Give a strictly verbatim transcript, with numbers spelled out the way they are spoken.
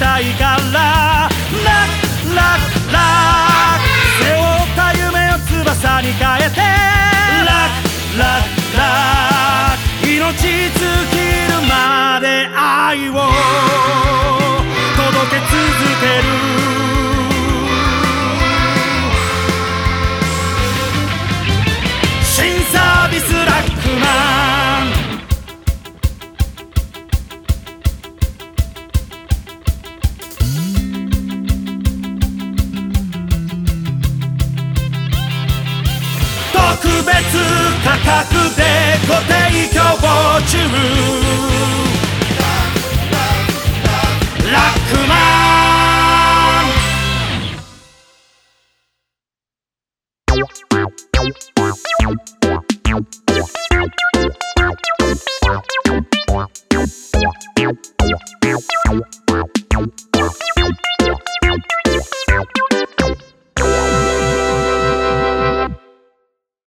たいからラクラクラク背負った夢を翼に変えてラクラクラク命尽きるまで愛を届け続ける新サービスラックマン特別価格でご提供中ラックマン